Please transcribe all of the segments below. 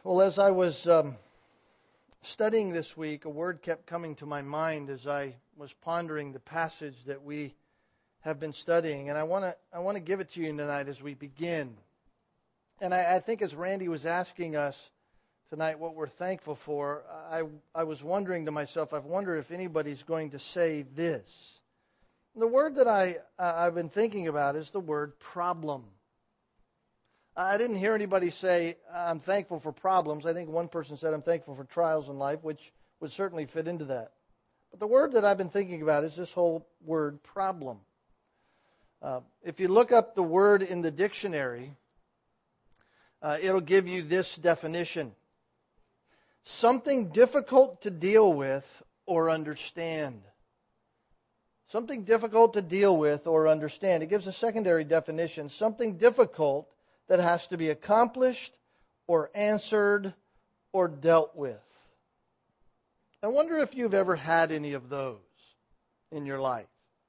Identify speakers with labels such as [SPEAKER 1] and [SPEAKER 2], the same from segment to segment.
[SPEAKER 1] Well, as I was studying this week, a word kept coming to my mind as I was pondering the passage that we have been studying, and I want to give it to you tonight as we begin. And I think as Randy was asking us tonight what we're thankful for, I was wondering to myself, I've wondered if anybody's going to say this. The word that I've been thinking about is the word problem. I didn't hear anybody say, I'm thankful for problems. I think one person said, I'm thankful for trials in life, which would certainly fit into that. But the word that I've been thinking about is this whole word problem. If you look up the word in the dictionary, it'll give you this definition. Something difficult to deal with or understand. Something difficult to deal with or understand. It gives a secondary definition. Something difficult that has to be accomplished or answered or dealt with. I wonder if you've ever had any of those in your life.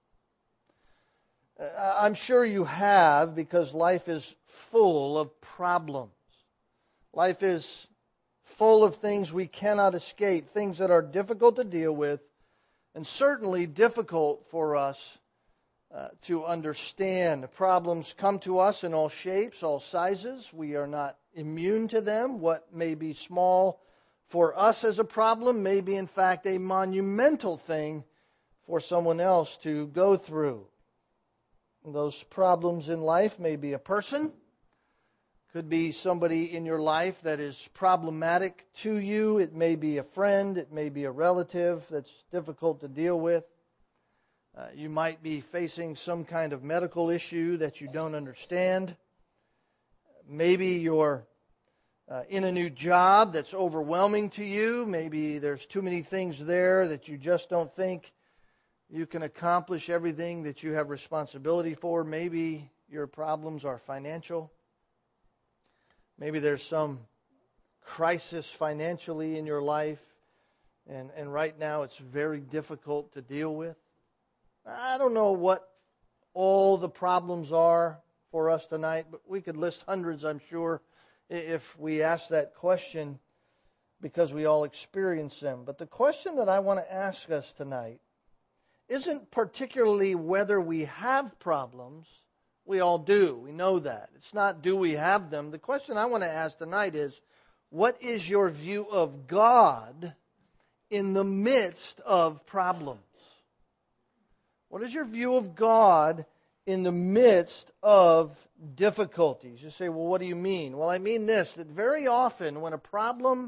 [SPEAKER 1] I'm sure you have, because life is full of problems. Life is full of things we cannot escape, things that are difficult to deal with, and certainly difficult for us to understand. Problems come to us in all shapes, all sizes. We are not immune to them. What may be small for us as a problem may be, in fact, a monumental thing for someone else to go through. Those problems in life may be a person, could be somebody in your life that is problematic to you. It may be a friend, it may be a relative that's difficult to deal with. You might be facing some kind of medical issue that you don't understand. Maybe you're in a new job that's overwhelming to you. Maybe there's too many things there that you just don't think you can accomplish everything that you have responsibility for. Maybe your problems are financial. Maybe there's some crisis financially in your life, and right now it's very difficult to deal with. I don't know what all the problems are for us tonight, but we could list hundreds, I'm sure, if we ask that question, because we all experience them. But the question that I want to ask us tonight isn't particularly whether we have problems. We all do. We know that. It's not do we have them. The question I want to ask tonight is, what is your view of God in the midst of problems? What is your view of God in the midst of difficulties? You say, well, what do you mean? Well, I mean this, that very often when a problem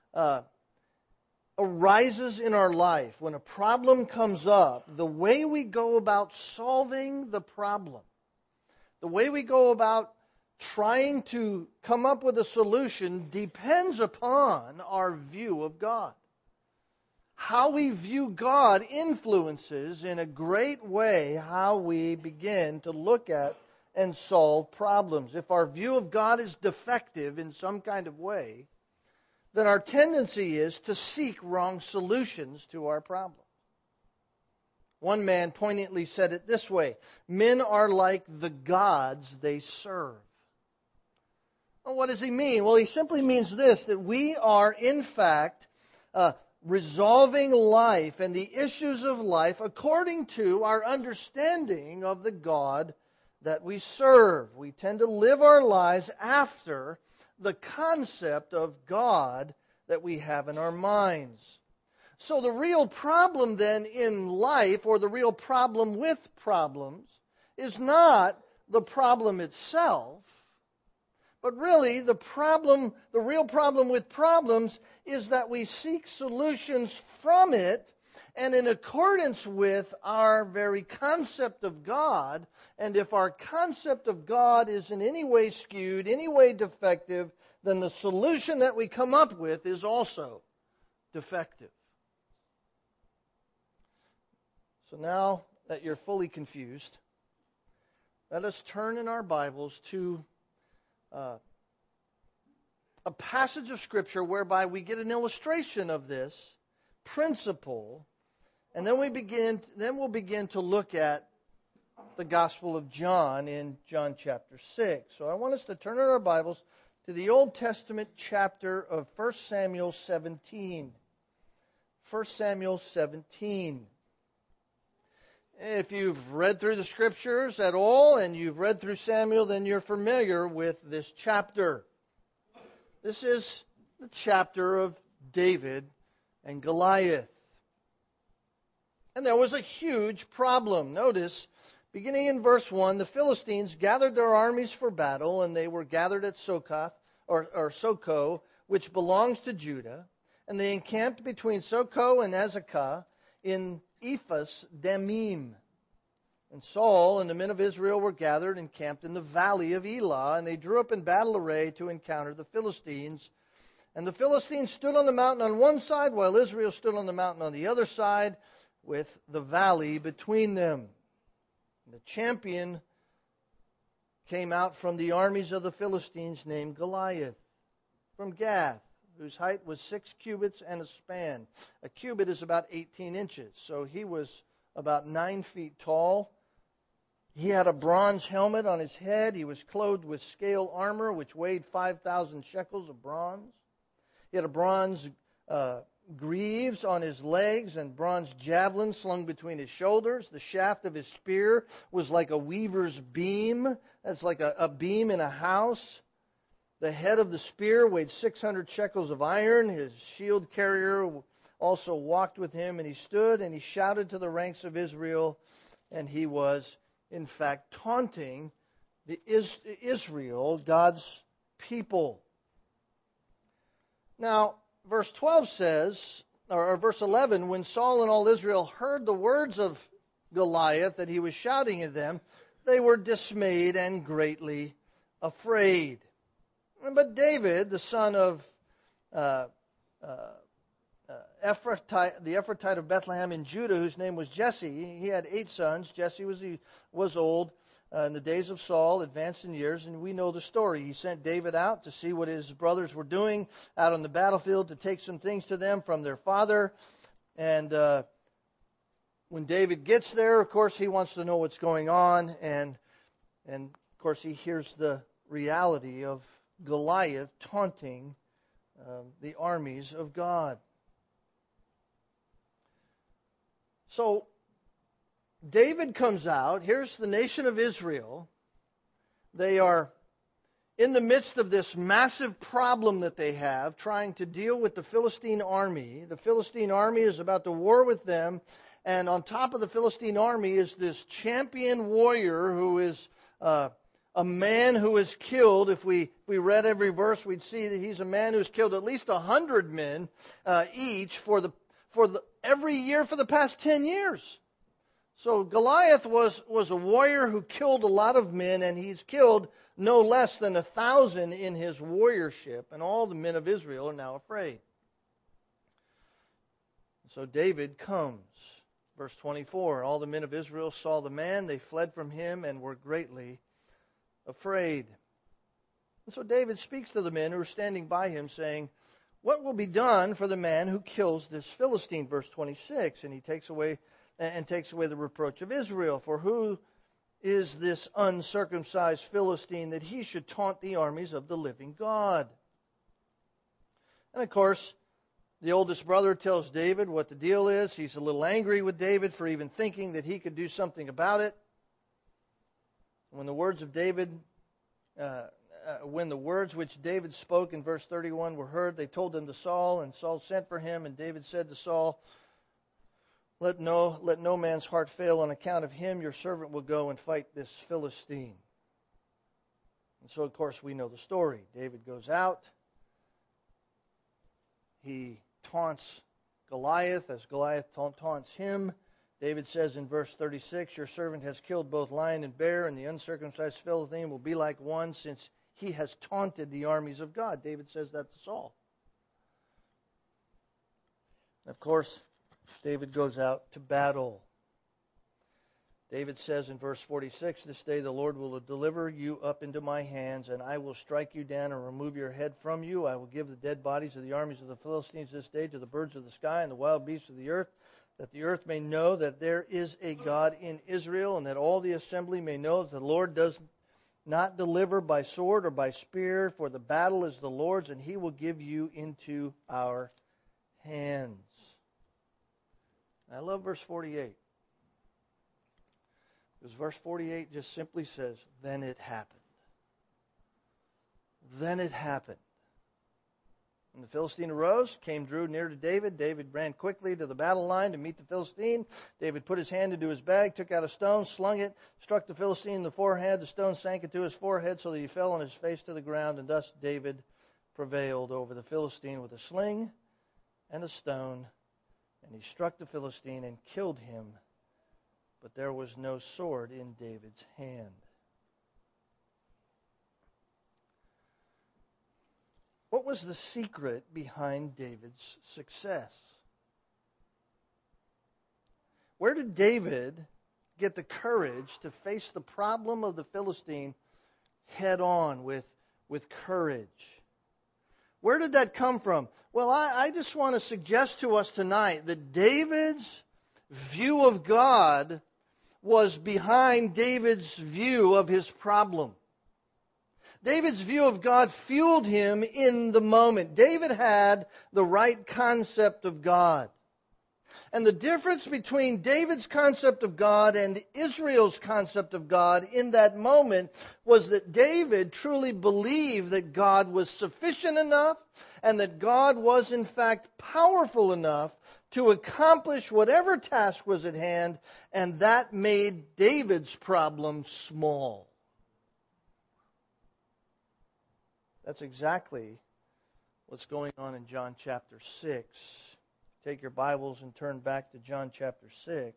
[SPEAKER 1] arises in our life, when a problem comes up, the way we go about solving the problem, the way we go about trying to come up with a solution depends upon our view of God. How we view God influences in a great way how we begin to look at and solve problems. If our view of God is defective in some kind of way, then our tendency is to seek wrong solutions to our problems. One man poignantly said it this way: men are like the gods they serve. Well, what does he mean? Well, he simply means this, that we are in fact resolving life and the issues of life according to our understanding of the God that we serve. We tend to live our lives after the concept of God that we have in our minds. So the real problem then in life, or the real problem with problems, is not the problem itself, but really the real problem with problems is that we seek solutions from it and in accordance with our very concept of God. And if our concept of God is in any way skewed, any way defective, then the solution that we come up with is also defective. So now that you're fully confused, let us turn in our Bibles to a passage of Scripture whereby we get an illustration of this principle, and then we'll begin to look at the Gospel of John in John chapter 6. So I want us to turn in our Bibles to the Old Testament chapter of 1 Samuel 17. 1 Samuel 17. If you've read through the Scriptures at all and you've read through Samuel, then you're familiar with this chapter. This is the chapter of David and Goliath. And there was a huge problem. Notice, beginning in verse 1, the Philistines gathered their armies for battle, and they were gathered at Socoh, which belongs to Judah. And they encamped between Socoh and Azekah in Ephes Dammim. And Saul and the men of Israel were gathered and camped in the valley of Elah, and they drew up in battle array to encounter the Philistines. And the Philistines stood on the mountain on one side, while Israel stood on the mountain on the other side, with the valley between them. And the champion came out from the armies of the Philistines, named Goliath, from Gath, whose height was 6 cubits and a span. A cubit is about 18 inches, so he was about 9 feet tall. He had a bronze helmet on his head. He was clothed with scale armor, which weighed 5,000 shekels of bronze. He had a bronze greaves on his legs and bronze javelin slung between his shoulders. The shaft of his spear was like a weaver's beam. That's like a beam in a house. The head of the spear weighed 600 shekels of iron. His shield carrier also walked with him, and he stood and he shouted to the ranks of Israel, and he was, in fact, taunting Israel, God's people. Now, verse 12 says, or verse 11, when Saul and all Israel heard the words of Goliath that he was shouting at them, they were dismayed and greatly afraid. But David, the son of the Ephrathite of Bethlehem in Judah, whose name was Jesse, he had 8 sons. Jesse was old in the days of Saul, advanced in years, and we know the story. He sent David out to see what his brothers were doing out on the battlefield, to take some things to them from their father. And when David gets there, of course, he wants to know what's going on, and of course, he hears the reality of Goliath taunting the armies of God. So David comes out. Here's the nation of Israel. They are in the midst of this massive problem that they have, trying to deal with the Philistine army. The Philistine army is about to war with them, and on top of the Philistine army is this champion warrior who is a man who is killed. If we read every verse, we'd see that he's a man who's killed at least 100 men each for every year for the past 10 years. So Goliath was a warrior who killed a lot of men, and he's killed no less than 1,000 in his warriorship, and all the men of Israel are now afraid. So David comes. Verse 24, all the men of Israel saw the man, they fled from him and were greatly afraid. And so David speaks to the men who are standing by him, saying, what will be done for the man who kills this Philistine? Verse 26, and he takes away the reproach of Israel. For who is this uncircumcised Philistine that he should taunt the armies of the living God? And of course, the oldest brother tells David what the deal is. He's a little angry with David for even thinking that he could do something about it. When the words which David spoke in verse 31 were heard, they told them to Saul, and Saul sent for him, and David said to Saul, let no man's heart fail on account of him. Your servant will go and fight this Philistine. And so, of course, we know the story. David goes out. He taunts Goliath as Goliath taunts him. David says in verse 36, your servant has killed both lion and bear, and the uncircumcised Philistine will be like one, since he has taunted the armies of God. David says that to Saul. Of course, David goes out to battle. David says in verse 46, this day the Lord will deliver you up into my hands, and I will strike you down and remove your head from you. I will give the dead bodies of the armies of the Philistines this day to the birds of the sky and the wild beasts of the earth, that the earth may know that there is a God in Israel, and that all the assembly may know that the Lord does not deliver by sword or by spear, for the battle is the Lord's, and He will give you into our hands. I love verse 48. Because verse 48 just simply says, then it happened. Then it happened. When the Philistine arose, drew near to David. David ran quickly to the battle line to meet the Philistine. David put his hand into his bag, took out a stone, slung it, struck the Philistine in the forehead. The stone sank into his forehead so that he fell on his face to the ground. And thus David prevailed over the Philistine with a sling and a stone. And he struck the Philistine and killed him. But there was no sword in David's hand. What was the secret behind David's success? Where did David get the courage to face the problem of the Philistine head on with courage? Where did that come from? Well, I just want to suggest to us tonight that David's view of God was behind David's view of his problem. David's view of God fueled him in the moment. David had the right concept of God. And the difference between David's concept of God and Israel's concept of God in that moment was that David truly believed that God was sufficient enough and that God was in fact powerful enough to accomplish whatever task was at hand, and that made David's problem small. That's exactly what's going on in John chapter 6. Take your Bibles and turn back to John chapter 6.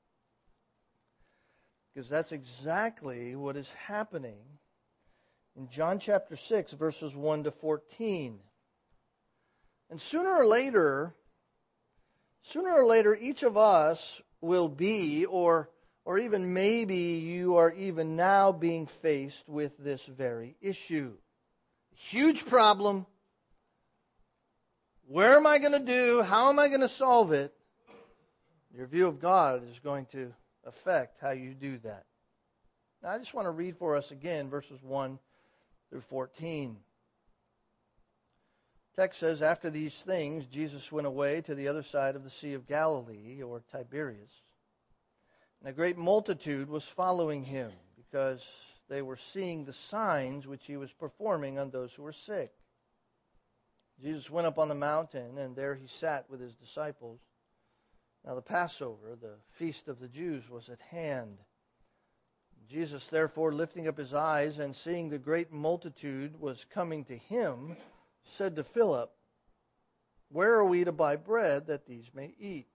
[SPEAKER 1] Because that's exactly what is happening in John chapter 6, verses 1 to 14. And sooner or later, each of us will be, or even maybe you are even now being faced with this very issue. Huge problem. Where am I going to do? How am I going to solve it? Your view of God is going to affect how you do that. Now, I just want to read for us again verses 1 through 14. The text says, after these things, Jesus went away to the other side of the Sea of Galilee, or Tiberias. And a great multitude was following him, because they were seeing the signs which he was performing on those who were sick. Jesus went up on the mountain, and there he sat with his disciples. Now the Passover, the feast of the Jews, was at hand. Jesus, therefore, lifting up his eyes and seeing the great multitude was coming to him, said to Philip, where are we to buy bread that these may eat?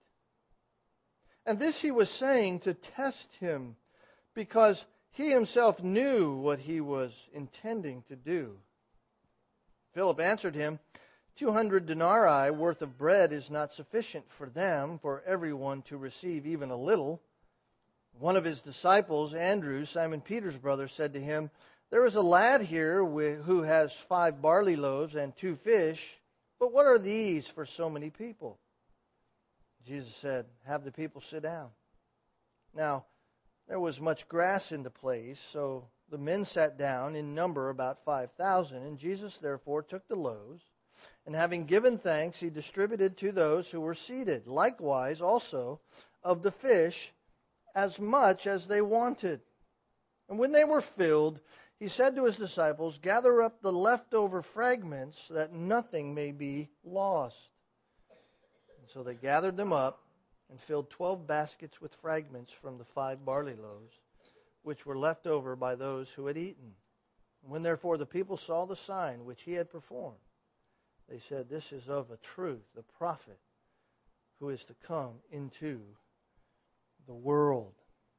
[SPEAKER 1] And this he was saying to test him, because he himself knew what he was intending to do. Philip answered him, 200 denarii worth of bread is not sufficient for them, for everyone to receive even a little. One of his disciples, Andrew, Simon Peter's brother, said to him, there is a lad here who has 5 barley loaves and 2 fish, but what are these for so many people? Jesus said, have the people sit down. Now, there was much grass in the place, so the men sat down, in number about 5,000. And Jesus therefore took the loaves, and having given thanks, he distributed to those who were seated. Likewise also of the fish, as much as they wanted. And when they were filled, he said to his disciples, gather up the leftover fragments, that nothing may be lost. And so they gathered them up, and filled 12 baskets with fragments from the 5 barley loaves, which were left over by those who had eaten. When therefore the people saw the sign which he had performed, they said, this is of a truth the prophet who is to come into the world.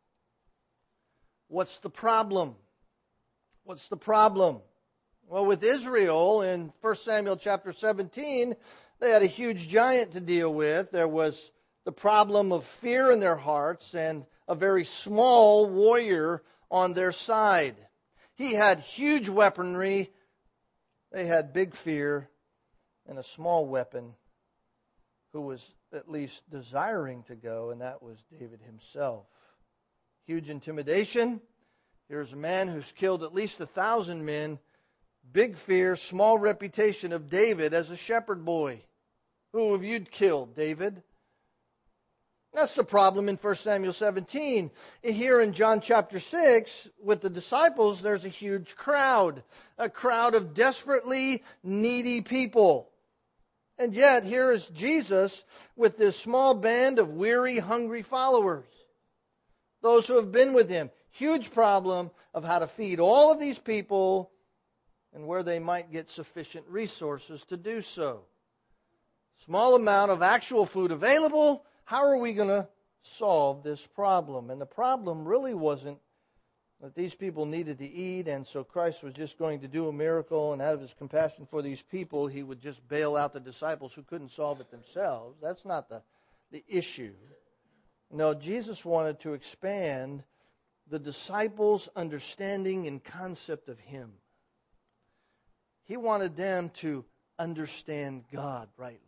[SPEAKER 1] What's the problem? What's the problem? Well, with Israel in 1 Samuel chapter 17, they had a huge giant to deal with. There was the problem of fear in their hearts and a very small warrior on their side. He had huge weaponry. They had big fear and a small weapon who was at least desiring to go, and that was David himself. Huge intimidation, Here's a man who's killed at least 1,000 men. Big fear, small reputation of David as a shepherd boy. Who have you killed, David? That's the problem in 1 Samuel 17. Here in John chapter 6, with the disciples, there's a huge crowd. A crowd of desperately needy people. And yet, here is Jesus with this small band of weary, hungry followers. Those who have been with Him. Huge problem of how to feed all of these people and where they might get sufficient resources to do so. Small amount of actual food available. How are we going to solve this problem? And the problem really wasn't that these people needed to eat, and so Christ was just going to do a miracle, and out of His compassion for these people, He would just bail out the disciples who couldn't solve it themselves. That's not the issue. No, Jesus wanted to expand the disciples' understanding and concept of Him. He wanted them to understand God rightly.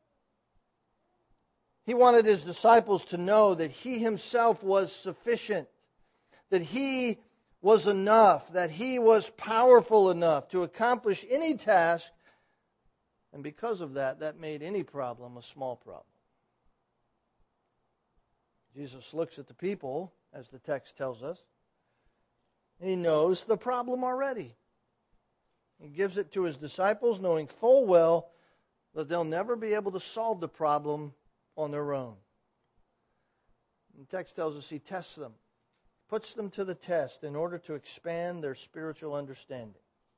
[SPEAKER 1] He wanted His disciples to know that He Himself was sufficient, that He was enough, that He was powerful enough to accomplish any task, and because of that, that made any problem a small problem. Jesus looks at the people, as the text tells us. He knows the problem already. He gives it to His disciples, knowing full well that they'll never be able to solve the problem on their own. The text tells us He tests them, puts them to the test in order to expand their spiritual understanding.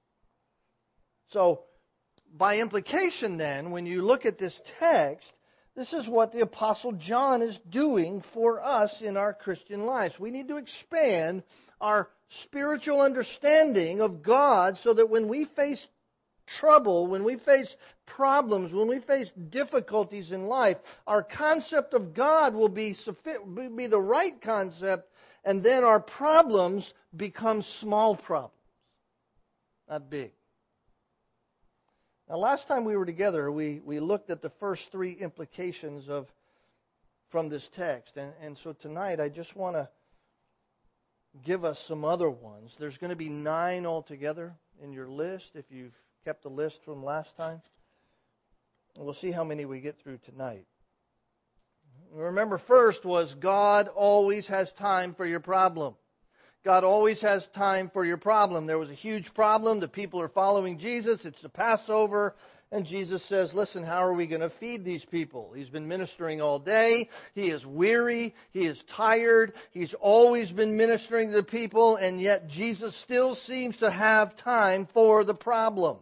[SPEAKER 1] So, by implication then, when you look at this text, this is what the Apostle John is doing for us in our Christian lives. We need to expand our spiritual understanding of God so that when we face trouble, when we face problems, when we face difficulties in life, our concept of God will be the right concept, and then our problems become small problems, not big. Now, last time we were together, we looked at the first three implications from this text, and so tonight I just want to give us some other ones. There's going to be 9 altogether in your list if you've kept the list from last time. And we'll see how many we get through tonight. Remember, first was God always has time for your problem. God always has time for your problem. There was a huge problem. The people are following Jesus. It's the Passover. And Jesus says, listen, how are we going to feed these people? He's been ministering all day. He is weary. He is tired. He's always been ministering to the people. And yet Jesus still seems to have time for the problem.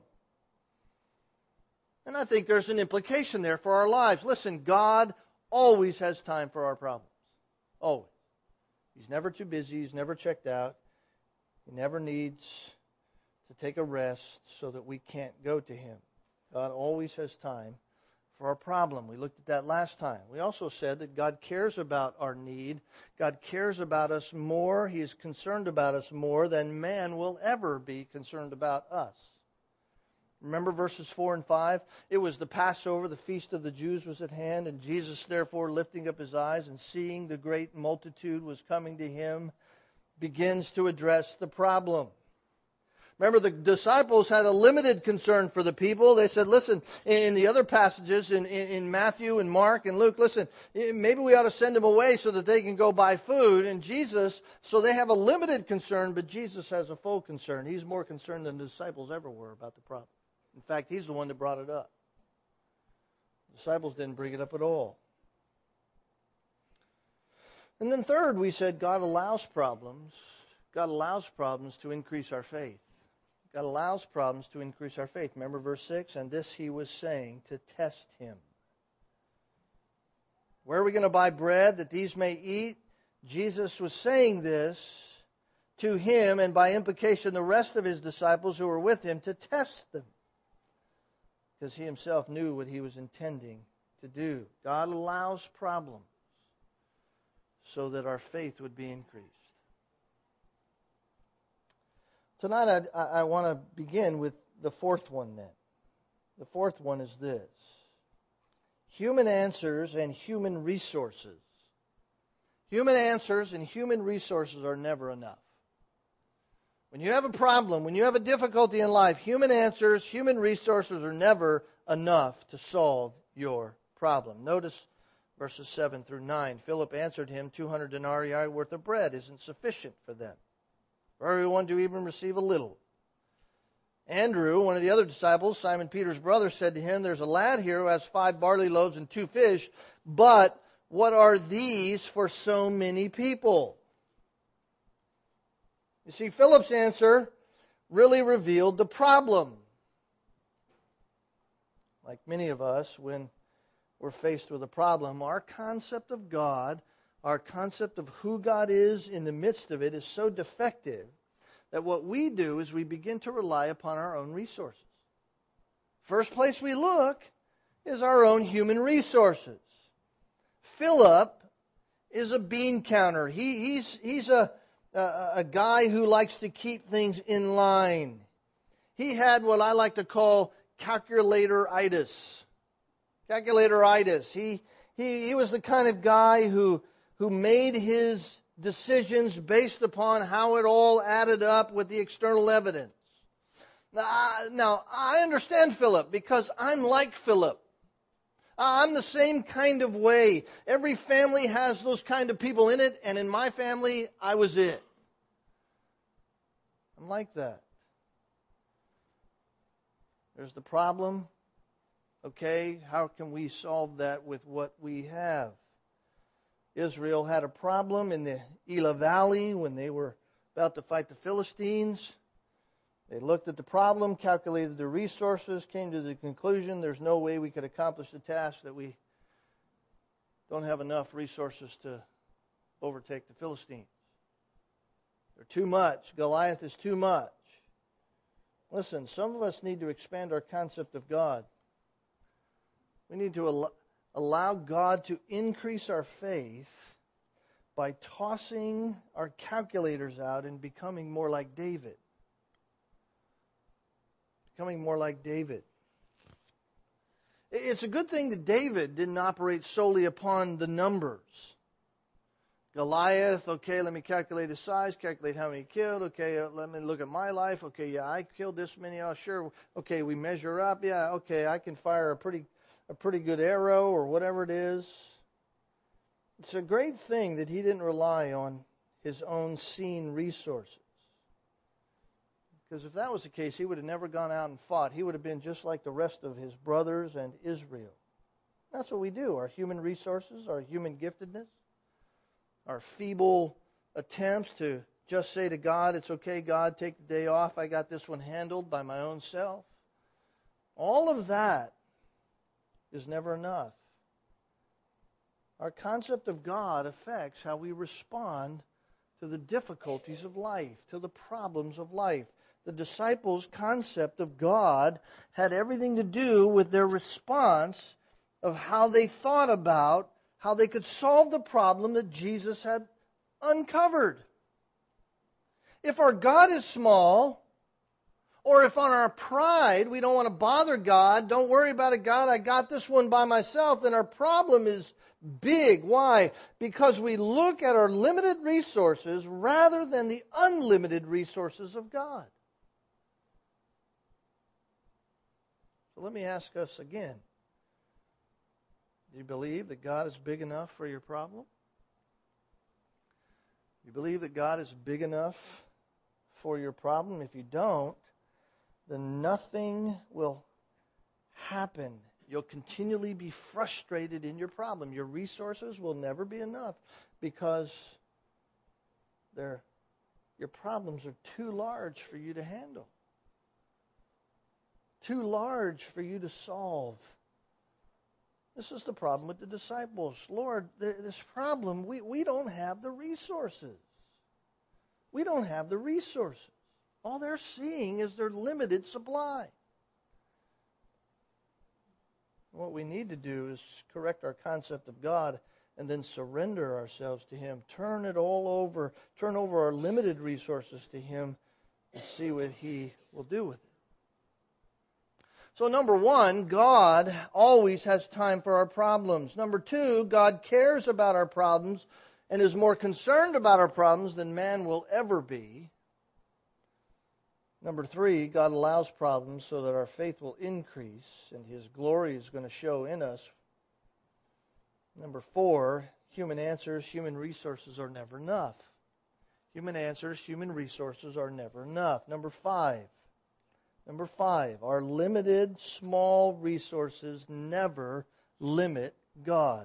[SPEAKER 1] And I think there's an implication there for our lives. Listen, God always has time for our problems. Always. He's never too busy. He's never checked out. He never needs to take a rest so that we can't go to Him. God always has time for our problem. We looked at that last time. We also said that God cares about our need. God cares about us more. He is concerned about us more than man will ever be concerned about us. Remember verses 4 and 5? It was the Passover, the feast of the Jews was at hand, and Jesus, therefore, lifting up His eyes and seeing the great multitude was coming to Him, begins to address the problem. Remember, the disciples had a limited concern for the people. They said, listen, in the other passages, in Matthew and Mark and Luke, listen, maybe we ought to send them away so that they can go buy food. And Jesus, so they have a limited concern, but Jesus has a full concern. He's more concerned than the disciples ever were about the problem. In fact, He's the one that brought it up. The disciples didn't bring it up at all. And then third, we said God allows problems. God allows problems to increase our faith. God allows problems to increase our faith. Remember verse 6? And this He was saying to test Him. Where are we going to buy bread that these may eat? Jesus was saying this to Him, and by implication the rest of His disciples who were with Him, to test them. Because He Himself knew what He was intending to do. God allows problems so that our faith would be increased. Tonight I want to begin with the fourth one then. The fourth one is this. Human answers and human resources. Human answers and human resources are never enough. When you have a problem, when you have a difficulty in life, human answers, human resources are never enough to solve your problem. Notice verses 7 through 9. Philip answered him, 200 denarii worth of bread isn't sufficient for them, for everyone to even receive a little. Andrew, one of the other disciples, Simon Peter's brother, said to him, there's a lad here who has 5 barley loaves and 2 fish, but what are these for so many people? You see, Philip's answer really revealed the problem. Like many of us, when we're faced with a problem, our concept of God, our concept of who God is in the midst of it is so defective that what we do is we begin to rely upon our own resources. First place we look is our own human resources. Philip is a bean counter. He's a guy who likes to keep things in line. He had what I like to call calculator-itis. Calculator-itis. He was the kind of guy who made his decisions based upon how it all added up with the external evidence. Now, I understand Philip because I'm like Philip. I'm the same kind of way. Every family has those kind of people in it, and in my family, I was it. I'm like that. There's the problem. Okay, how can we solve that with what we have? Israel had a problem in the Elah Valley when they were about to fight the Philistines. They looked at the problem, calculated the resources, came to the conclusion there's no way we could accomplish the task, that we don't have enough resources to overtake the Philistines. They're too much. Goliath is too much. Listen, some of us need to expand our concept of God. We need to allow God to increase our faith by tossing our calculators out and becoming more like David. Becoming more like David. It's a good thing that David didn't operate solely upon the numbers. Goliath, okay, let me calculate his size, calculate how many he killed. Okay, let me look at my life. Okay, yeah, I killed this many. Oh, sure. Okay, we measure up. Yeah, okay, I can fire a pretty good arrow or whatever it is. It's a great thing that he didn't rely on his own seen resources. Because if that was the case, he would have never gone out and fought. He would have been just like the rest of his brothers and Israel. That's what we do. Our human resources, our human giftedness, our feeble attempts to just say to God, it's okay, God, take the day off. I got this one handled by my own self. All of that is never enough. Our concept of God affects how we respond to the difficulties of life, to the problems of life. The disciples' concept of God had everything to do with their response of how they thought about how they could solve the problem that Jesus had uncovered. If our God is small, or if on our pride we don't want to bother God, don't worry about it, God, I got this one by myself, then our problem is big. Why? Because we look at our limited resources rather than the unlimited resources of God. So let me ask us again. Do you believe that God is big enough for your problem? Do you believe that God is big enough for your problem? If you don't, then nothing will happen. You'll continually be frustrated in your problem. Your resources will never be enough because your problems are too large for you to handle. Too large for you to solve. This is the problem with the disciples. Lord, this problem, we don't have the resources. We don't have the resources. All they're seeing is their limited supply. What we need to do is correct our concept of God and then surrender ourselves to Him. Turn it all over. Turn over our limited resources to Him and see what He will do with it. So number one, God always has time for our problems. Number two, God cares about our problems and is more concerned about our problems than man will ever be. Number 3, God allows problems so that our faith will increase and His glory is going to show in us. Number 4, human answers, human resources are never enough. Human answers, human resources are never enough. Number 5, our limited, small resources never limit God.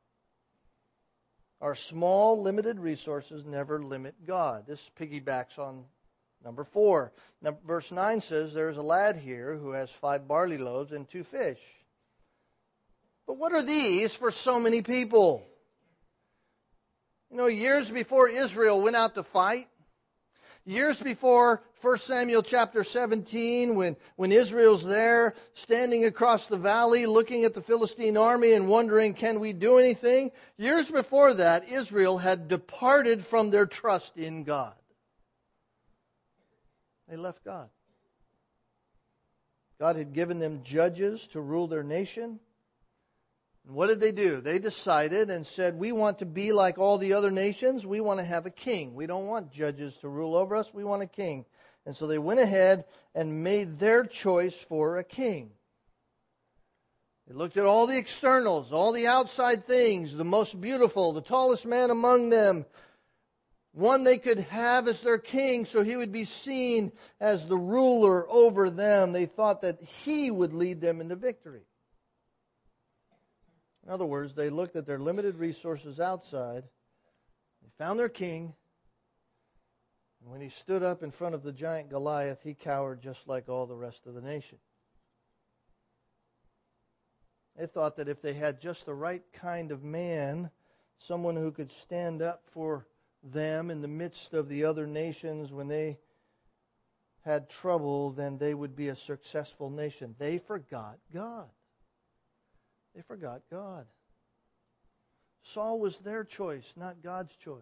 [SPEAKER 1] Our small, limited resources never limit God. This piggybacks on number 4. Verse 9 says, there's a lad here who has 5 barley loaves and 2 fish. But what are these for so many people? You know, years before Israel went out to fight, years before 1 Samuel chapter 17, when Israel's there, standing across the valley, looking at the Philistine army and wondering, can we do anything? Years before that, Israel had departed from their trust in God. They left God. God had given them judges to rule their nation. And what did they do? They decided and said, we want to be like all the other nations. We want to have a king. We don't want judges to rule over us. We want a king. And so they went ahead and made their choice for a king. They looked at all the externals, all the outside things, the most beautiful, the tallest man among them, one they could have as their king so he would be seen as the ruler over them. They thought that he would lead them into victory. In other words, they looked at their limited resources outside, they found their king, and when he stood up in front of the giant Goliath, he cowered just like all the rest of the nation. They thought that if they had just the right kind of man, someone who could stand up for them in the midst of the other nations when they had trouble, then they would be a successful nation. They forgot God. They forgot God. Saul was their choice, not God's choice.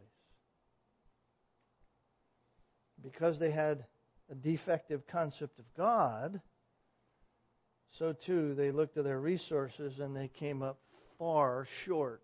[SPEAKER 1] Because they had a defective concept of God, so too they looked at their resources and they came up far short.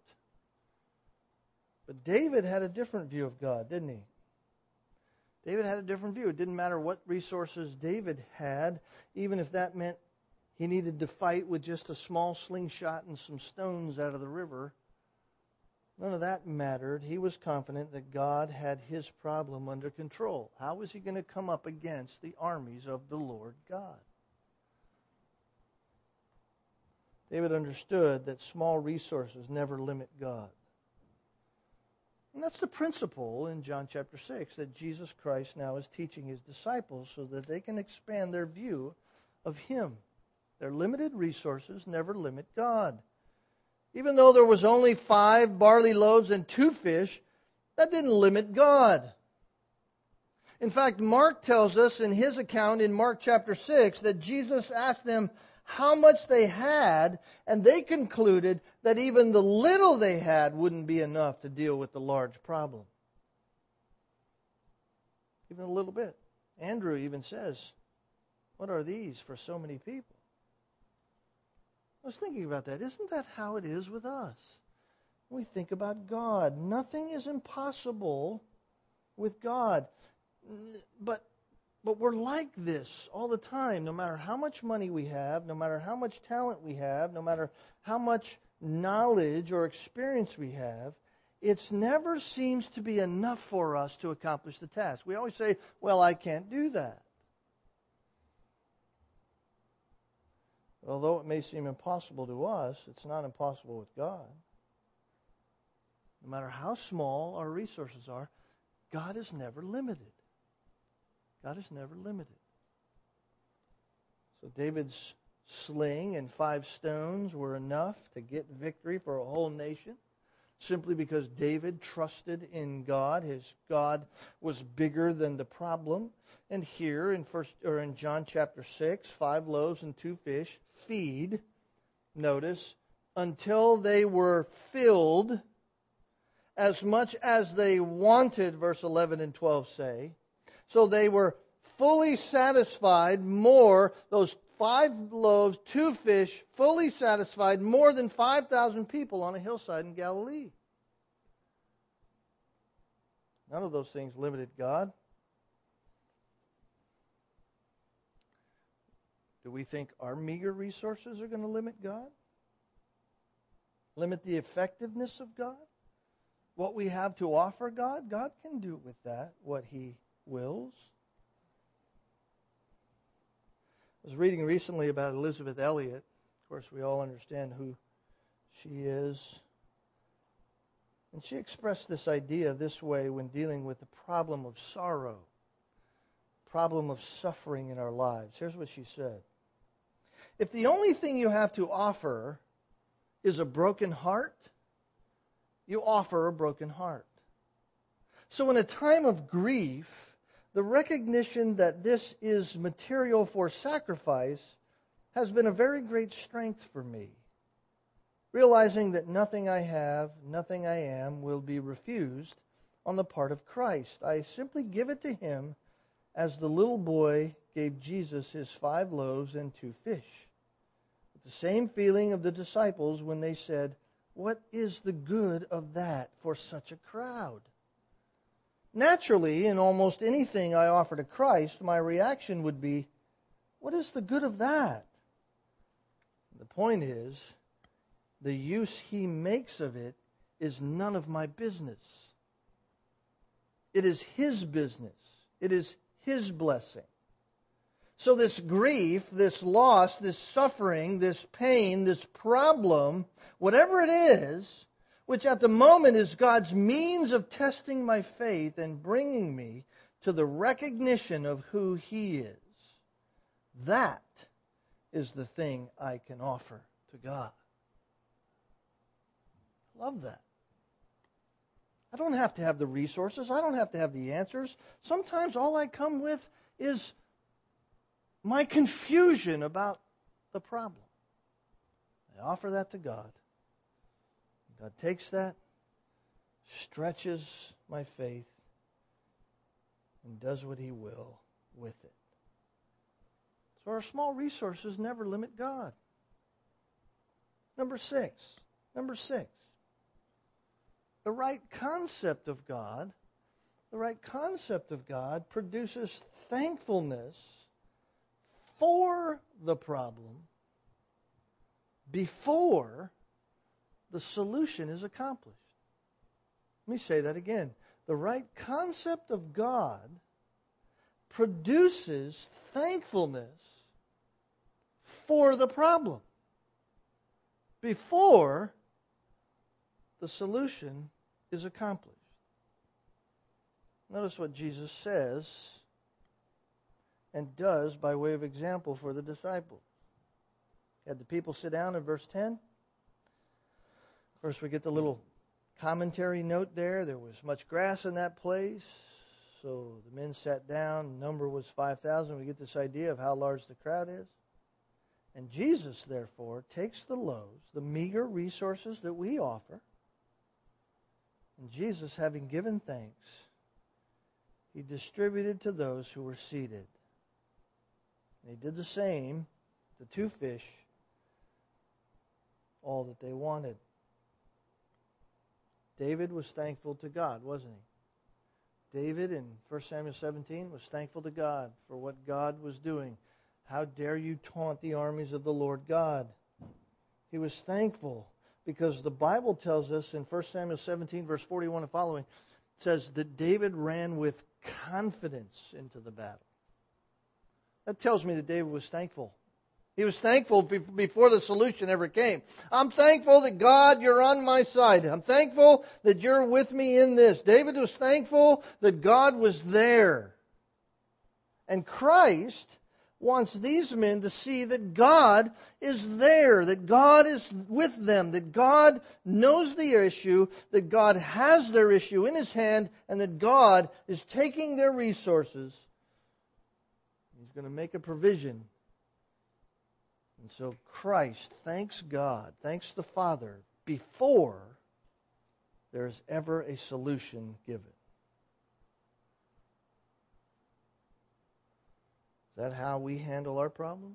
[SPEAKER 1] But David had a different view of God, didn't he? David had a different view. It didn't matter what resources David had, even if that meant he needed to fight with just a small slingshot and some stones out of the river. None of that mattered. He was confident that God had his problem under control. How was he going to come up against the armies of the Lord God? David understood that small resources never limit God. And that's the principle in John chapter 6 that Jesus Christ now is teaching his disciples so that they can expand their view of him. Their limited resources never limit God. Even though there was only 5 barley loaves and 2 fish, that didn't limit God. In fact, Mark tells us in his account in Mark chapter 6 that Jesus asked them how much they had, and they concluded that even the little they had wouldn't be enough to deal with the large problem. Even a little bit. Andrew even says, what are these for so many people? I was thinking about that. Isn't that how it is with us? When we think about God, nothing is impossible with God. But we're like this all the time. No matter how much money we have, no matter how much talent we have, no matter how much knowledge or experience we have, it never seems to be enough for us to accomplish the task. We always say, well, I can't do that. Although it may seem impossible to us, it's not impossible with God. No matter how small our resources are, God is never limited. God is never limited. So David's sling and 5 stones were enough to get victory for a whole nation, simply because David trusted in God. His God was bigger than the problem. And here in John chapter 6, 5 loaves and 2 fish feed, notice, until they were filled as much as they wanted, verse 11 and 12 say. So they were fully satisfied more, those 5 loaves, 2 fish, fully satisfied more than 5,000 people on a hillside in Galilee. None of those things limited God. Do we think our meager resources are going to limit God? Limit the effectiveness of God? What we have to offer God? God can do with that what He wills. I was reading recently about Elizabeth Elliot. Of course, we all understand who she is. And she expressed this idea this way when dealing with the problem of sorrow, problem of suffering in our lives. Here's what she said. If the only thing you have to offer is a broken heart, you offer a broken heart. So in a time of grief, the recognition that this is material for sacrifice has been a very great strength for me. Realizing that nothing I have, nothing I am, will be refused on the part of Christ. I simply give it to Him as the little boy gave Jesus his 5 loaves and 2 fish. With the same feeling of the disciples when they said, "What is the good of that for such a crowd?" Naturally, in almost anything I offer to Christ, my reaction would be, what is the good of that? The point is, the use He makes of it is none of my business. It is His business. It is His blessing. So this grief, this loss, this suffering, this pain, this problem, whatever it is, which at the moment is God's means of testing my faith and bringing me to the recognition of who He is, that is the thing I can offer to God. I love that. I don't have to have the resources. I don't have to have the answers. Sometimes all I come with is my confusion about the problem. I offer that to God. God takes that, stretches my faith, and does what He will with it. So our small resources never limit God. Number six. The right concept of God produces thankfulness for the problem before the solution is accomplished. Let me say that again. The right concept of God produces thankfulness for the problem before the solution is accomplished. Notice what Jesus says and does by way of example for the disciples. Had the people sit down in verse 10. Of course, we get the little commentary note there. There was much grass in that place. So the men sat down. The number was 5,000. We get this idea of how large the crowd is. And Jesus, therefore, takes the loaves, the meager resources that we offer, and Jesus, having given thanks, He distributed to those who were seated. And He did the same, the 2 fish, all that they wanted. David was thankful to God, wasn't he? David in 1 Samuel 17 was thankful to God for what God was doing. How dare you taunt the armies of the Lord God? He was thankful because the Bible tells us in 1 Samuel 17, verse 41 and following, it says that David ran with confidence into the battle. That tells me that David was thankful. He was thankful before the solution ever came. I'm thankful that God, You're on my side. I'm thankful that You're with me in this. David was thankful that God was there. And Christ wants these men to see that God is there, that God is with them, that God knows the issue, that God has their issue in His hand, and that God is taking their resources. He's going to make a provision. And so Christ thanks God, thanks the Father, before there is ever a solution given. Is that how we handle our problems?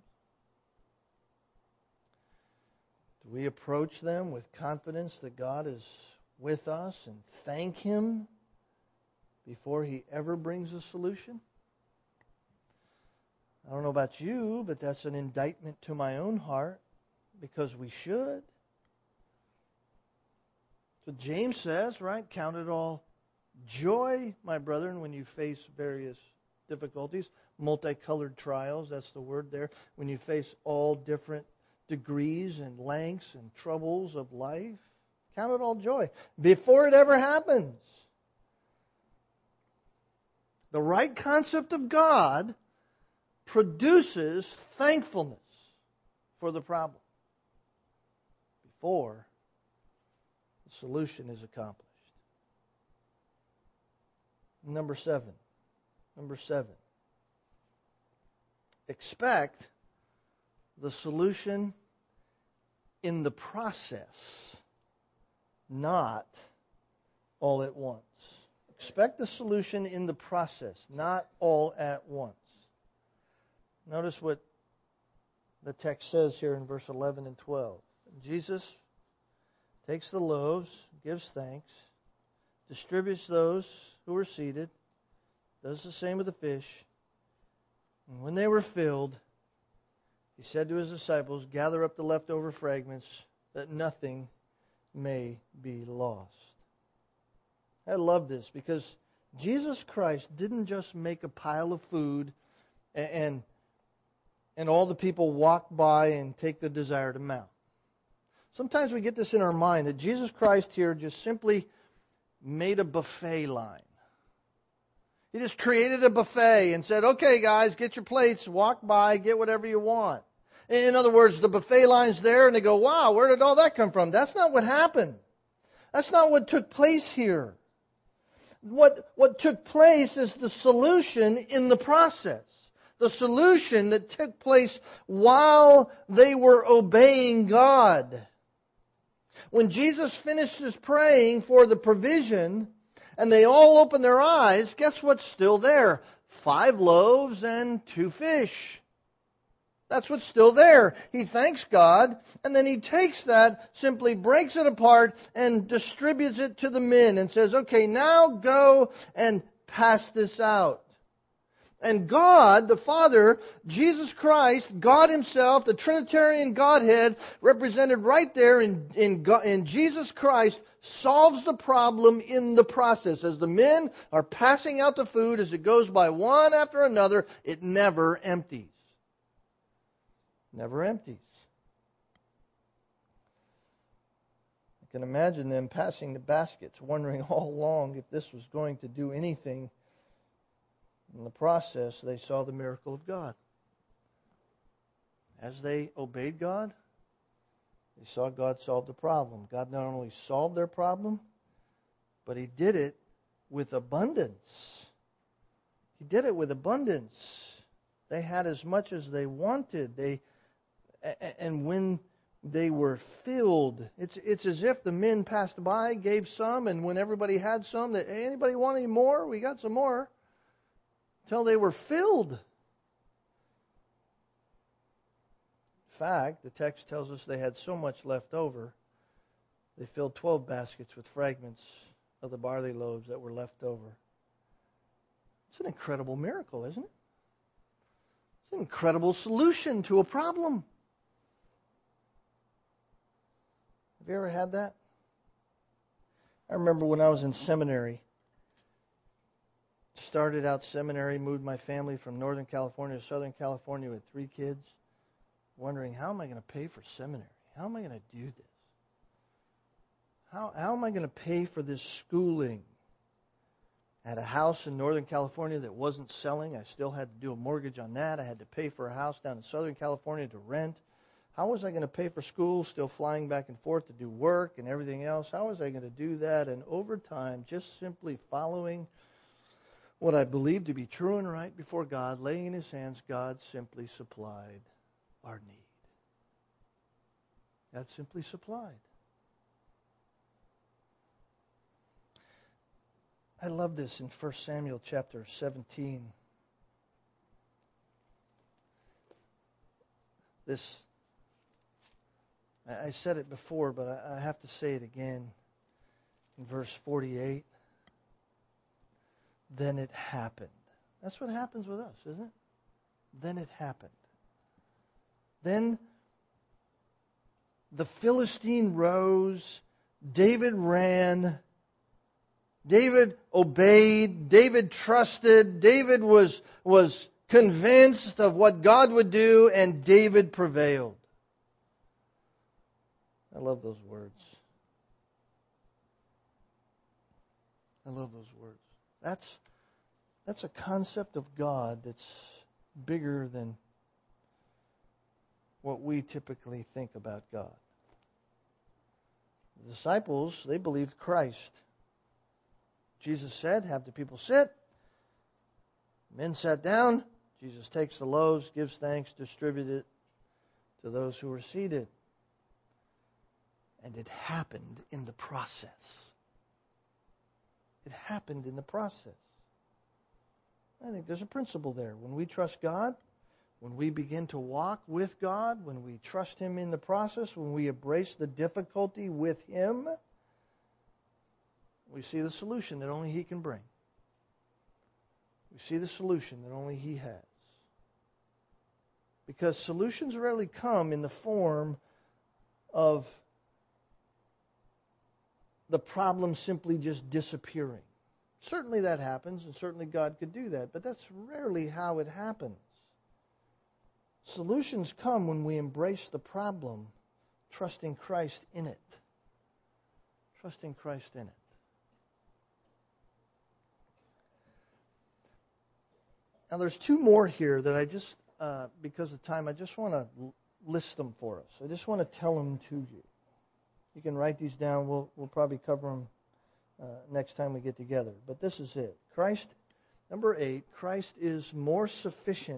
[SPEAKER 1] Do we approach them with confidence that God is with us and thank Him before He ever brings a solution? I don't know about you, but that's an indictment to my own heart, because we should. So James says, right, count it all joy, my brethren, when you face various difficulties, multicolored trials, that's the word there, when you face all different degrees and lengths and troubles of life. Count it all joy before it ever happens. The right concept of God produces thankfulness for the problem before the solution is accomplished. Number seven. Expect the solution in the process, not all at once. Expect the solution in the process, not all at once. Notice what the text says here in verse 11 and 12. Jesus takes the loaves, gives thanks, distributes those who are seated, does the same with the fish. And when they were filled, he said to his disciples, gather up the leftover fragments, that nothing may be lost. I love this because Jesus Christ didn't just make a pile of food and all the people walk by and take the desired amount. Sometimes we get this in our mind that Jesus Christ here just simply made a buffet line. He just created a buffet and said, okay guys, get your plates, walk by, get whatever you want. In other words, the buffet line's there and they go, wow, where did all that come from? That's not what happened. That's not what took place here. What took place is the solution in the process. The solution that took place while they were obeying God. When Jesus finishes praying for the provision and they all open their eyes, guess what's still there? 5 loaves and 2 fish. That's what's still there. He thanks God, and then he takes that, simply breaks it apart, and distributes it to the men and says, okay, now go and pass this out. And God, the Father, Jesus Christ, God Himself, the Trinitarian Godhead, represented right there in Jesus Christ, solves the problem in the process. As the men are passing out the food, as it goes by one after another, it never empties. Never empties. I can imagine them passing the baskets, wondering all along if this was going to do anything. In the process, they saw the miracle of God. As they obeyed God, they saw God solve the problem. God not only solved their problem, but He did it with abundance. He did it with abundance. They had as much as they wanted. And when they were filled, it's as if the men passed by, gave some, and when everybody had some, that hey, anybody want any more? We got some more. Until they were filled. In fact, the text tells us they had so much left over, they filled 12 baskets with fragments of the barley loaves that were left over. It's an incredible miracle, isn't it? It's an incredible solution to a problem. Have you ever had that? I remember when I was in seminary. Started out seminary, moved my family from Northern California to Southern California with 3 kids, wondering, how am I going to pay for seminary? How am I going to do this? How am I going to pay for this schooling? I had a house in Northern California that wasn't selling. I still had to do a mortgage on that. I had to pay for a house down in Southern California to rent. How was I going to pay for school, still flying back and forth to do work and everything else? How was I going to do that? And over time, just simply following what I believed to be true and right before God, laying in His hands, God simply supplied our need. God simply supplied. I love this in 1 Samuel chapter 17. I said it before, but I have to say it again. In verse 48, then it happened. That's what happens with us, isn't it? then it happened. Then the Philistine rose, David ran, David obeyed, David trusted, David was convinced of what God would do, and David prevailed. I love those words. I love those words. That's a concept of God that's bigger than what we typically think about God. The disciples, they believed Christ. Jesus said, have the people sit. Men sat down. Jesus takes the loaves, gives thanks, distributes it to those who were seated. And it happened in the process. It happened in the process. I think there's a principle there. When we trust God, when we begin to walk with God, when we trust Him in the process, when we embrace the difficulty with Him, we see the solution that only He can bring. We see the solution that only He has. Because solutions rarely come in the form of the problem simply just disappearing. Certainly that happens, and certainly God could do that, but that's rarely how it happens. Solutions come when we embrace the problem, trusting Christ in it. Trusting Christ in it. Now there's two more here that I just, because of time, I just want to list them for us. I just want to tell them to you. You can write these down. We'll probably cover them next time we get together. But this is it. Christ, number 8, Christ is more sufficient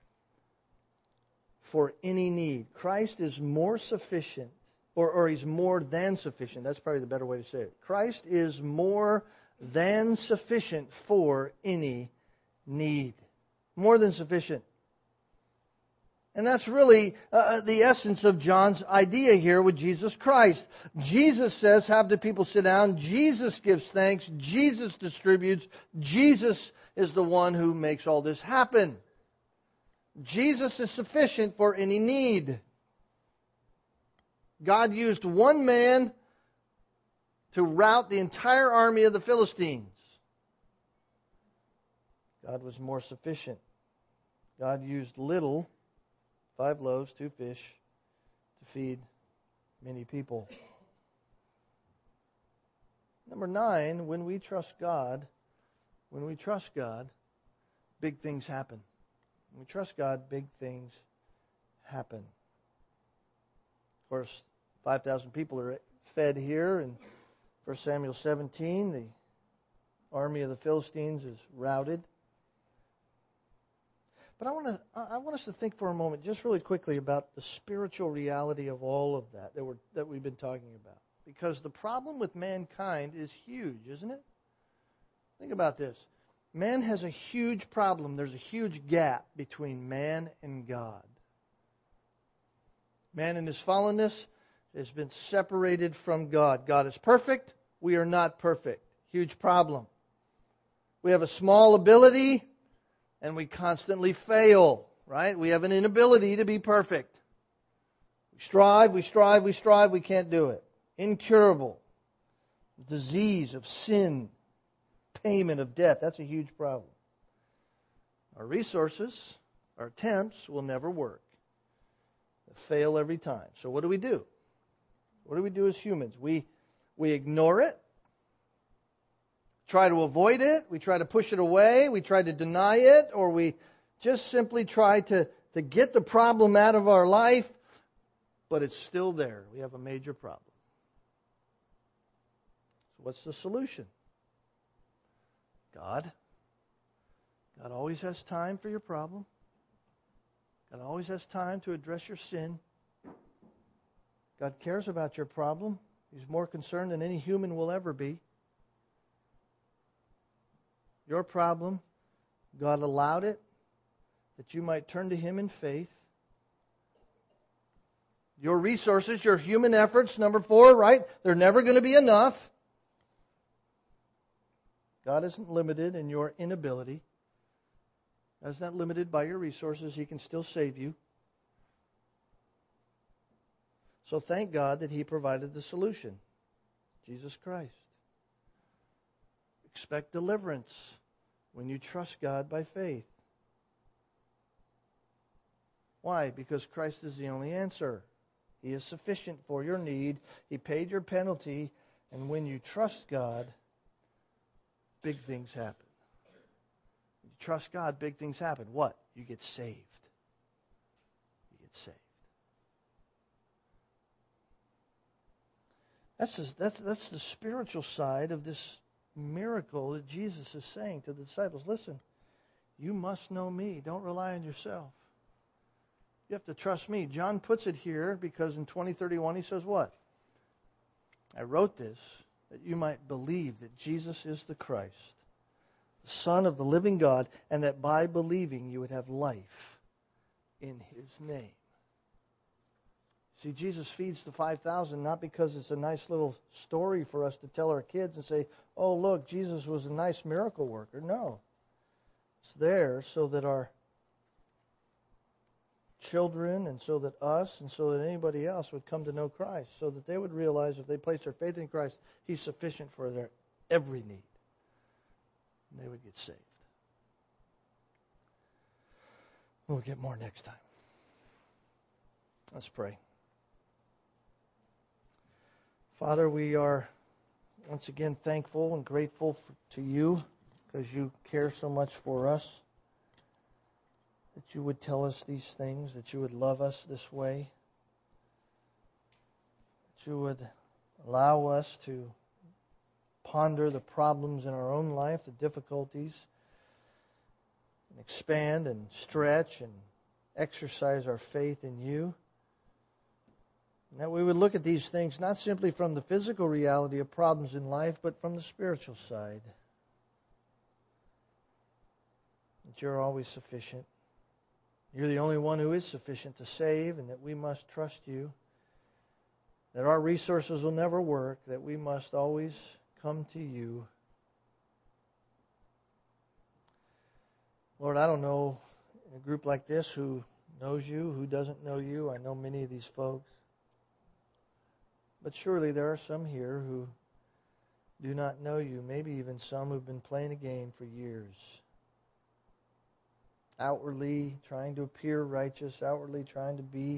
[SPEAKER 1] for any need. Christ is more sufficient, or He's more than sufficient. That's probably the better way to say it. Christ is more than sufficient for any need. More than sufficient. And that's really the essence of John's idea here with Jesus Christ. Jesus says, have the people sit down. Jesus gives thanks. Jesus distributes. Jesus is the one who makes all this happen. Jesus is sufficient for any need. God used one man to rout the entire army of the Philistines. God was more sufficient. God used little, 5 loaves, 2 fish, to feed many people. Number 9, when we trust God, big things happen. When we trust God, big things happen. Of course, 5,000 people are fed here in 1 Samuel 17. The army of the Philistines is routed. But I want us to think for a moment, just really quickly, about the spiritual reality of all of that we've been talking about. Because the problem with mankind is huge, isn't it? Think about this. Man has a huge problem. There's a huge gap between man and God. Man in his fallenness has been separated from God. God is perfect. We are not perfect. Huge problem. We have a small ability, and we constantly fail, right? We have an inability to be perfect. We strive, we can't do it. Incurable. Disease of sin. Payment of debt. That's a huge problem. Our resources, our attempts will never work. They fail every time. So what do we do? What do we do as humans? We ignore it. Try to avoid it. We try to push it away. We try to deny it. Or we just simply try to get the problem out of our life. But it's still there. We have a major problem. So what's the solution? God. God always has time for your problem. God always has time to address your sin. God cares about your problem. He's more concerned than any human will ever be. Your problem, God allowed it that you might turn to Him in faith. Your resources, your human efforts, number 4, right? They're never going to be enough. God isn't limited in your inability. That's not limited by your resources. He can still save you. So thank God that He provided the solution, Jesus Christ. Expect deliverance when you trust God by faith. Why? Because Christ is the only answer. He is sufficient for your need. He paid your penalty. And when you trust God, big things happen. When you trust God, big things happen. What? You get saved. You get saved. That's the spiritual side of this miracle that Jesus is saying to the disciples. Listen, you must know me. Don't rely on yourself. You have to trust me. John puts it here because in 20:31 he says what? I wrote this that you might believe that Jesus is the Christ, the Son of the living God, and that by believing you would have life in His name. See, Jesus feeds the 5,000 not because it's a nice little story for us to tell our kids and say, oh, look, Jesus was a nice miracle worker. No. It's there so that our children and so that us and so that anybody else would come to know Christ, so that they would realize if they place their faith in Christ, He's sufficient for their every need. And they would get saved. We'll get more next time. Let's pray. Father, we are once again thankful and grateful to You because You care so much for us, that You would tell us these things, that You would love us this way, that You would allow us to ponder the problems in our own life, the difficulties, and expand and stretch and exercise our faith in You. And that we would look at these things not simply from the physical reality of problems in life, but from the spiritual side. That You're always sufficient. You're the only one who is sufficient to save, and that we must trust You. That our resources will never work, that we must always come to You. Lord, I don't know in a group like this who knows You, who doesn't know You. I know many of these folks. But surely there are some here who do not know You, maybe even some who've been playing a game for years. Outwardly trying to appear righteous, outwardly trying to be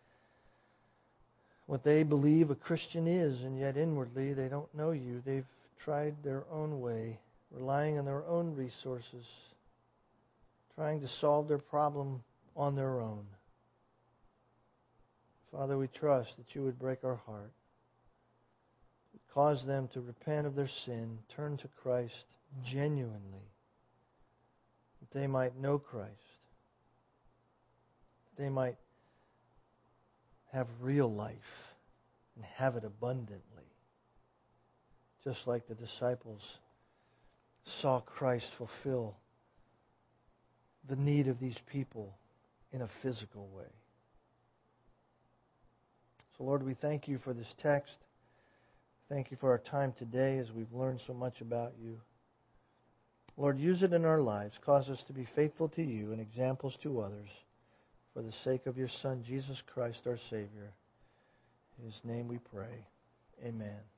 [SPEAKER 1] what they believe a Christian is, and yet inwardly they don't know You. They've tried their own way, relying on their own resources, trying to solve their problem on their own. Father, we trust that You would break our heart, cause them to repent of their sin, turn to Christ genuinely, that they might know Christ, that they might have real life and have it abundantly, just like the disciples saw Christ fulfill the need of these people in a physical way. So, Lord, we thank You for this text. Thank You for our time today as we've learned so much about You. Lord, use it in our lives. Cause us to be faithful to You and examples to others for the sake of Your Son, Jesus Christ, our Savior. In His name we pray. Amen.